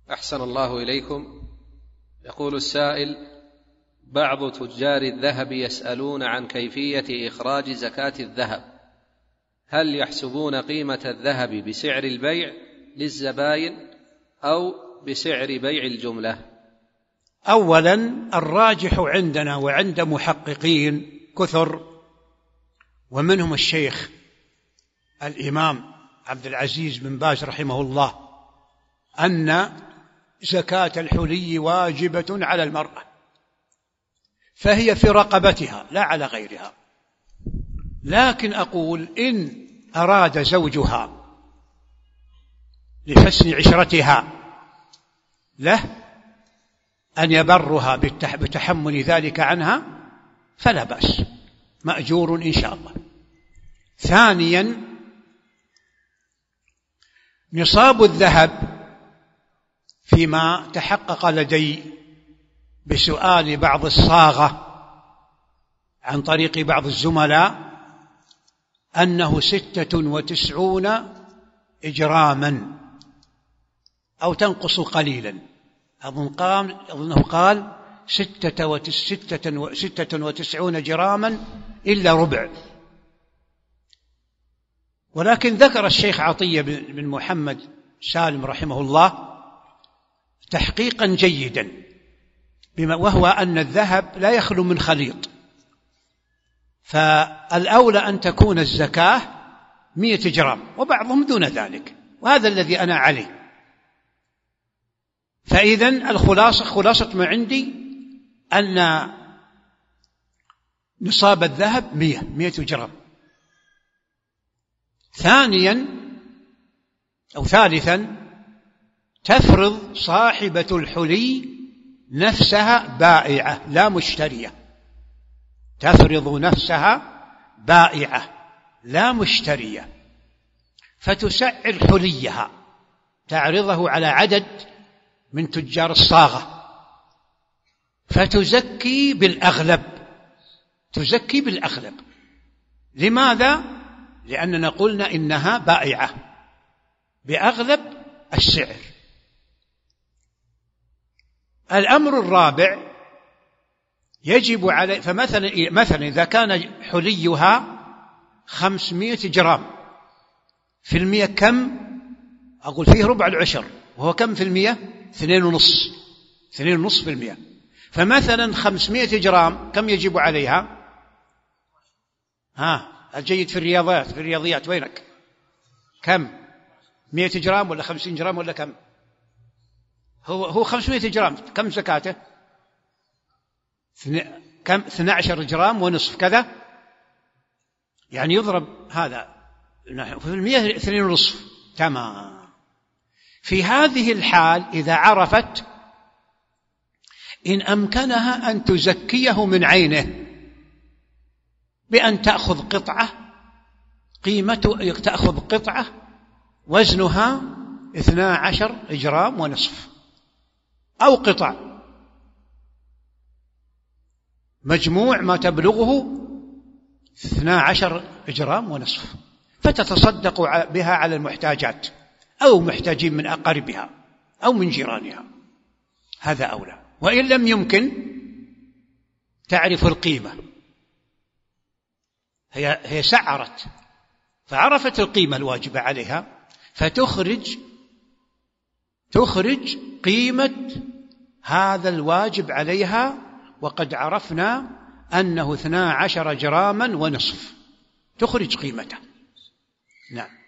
أحسن الله إليكم. يقول السائل: بعض تجار الذهب يسألون عن كيفية إخراج زكاة الذهب، هل يحسبون قيمة الذهب بسعر البيع للزبائن أو بسعر بيع الجملة؟ أولا، الراجح عندنا وعند محققين كثر ومنهم الشيخ الإمام عبد العزيز بن باز رحمه الله أن زكاة الحلي واجبة على المرأة، فهي في رقبتها لا على غيرها. لكن أقول إن أراد زوجها لحسن عشرتها له أن يبرها بتحمل ذلك عنها فلا بأس، مأجور إن شاء الله. ثانيا، نصاب الذهب فيما تحقق لدي بسؤال بعض الصاغة عن طريق بعض الزملاء أنه 96 إجراما أو تنقص قليلا، أظنه قال 96 جراما إلا ربع. ولكن ذكر الشيخ عطية بن محمد سالم رحمه الله تحقيقا جيدا، وهو أن الذهب لا يخلو من خليط، فالأولى أن تكون الزكاة 100 جرام وبعضهم دون ذلك، وهذا الذي أنا عليه. فإذن خلاصة ما عندي أن نصاب الذهب 100 جرام. ثالثا، تفرض صاحبة الحلي نفسها بائعة لا مشترية، تفرض نفسها بائعة لا مشترية، فتسعر حليها، تعرضه على عدد من تجار الصاغة، فتزكي بالأغلب. لماذا؟ لأننا قلنا إنها بائعة بأغلب السعر. الأمر الرابع، يجب عليه، فمثلا إذا كان حليها 500 جرام في المية كم؟ أقول فيه ربع العشر، وهو كم في المية؟ 2.5%. فمثلا 500 جرام كم يجب عليها؟ الجيد في الرياضيات وينك؟ كم؟ 100 جرام ولا 50 جرام ولا كم؟ هو 500 جرام كم زكاته؟ كم؟ 12 جرام ونصف كذا، يعني يضرب هذا في المية 2.5. تمام. في هذه الحال إذا عرفت إن أمكنها أن تزكيه من عينه بأن تأخذ قطعة وزنها 12 جرام ونصف، أو قطع مجموع ما تبلغه 12 جرام ونصف، فتتصدق بها على المحتاجات أو محتاجين من أقاربها أو من جيرانها، هذا أولى. وإن لم يمكن تعرف القيمة، هي سعرت فعرفت القيمة الواجبة عليها، فتخرج قيمة هذا الواجب عليها، وقد عرفنا أنه 12 جراما ونصف، تخرج قيمته. نعم.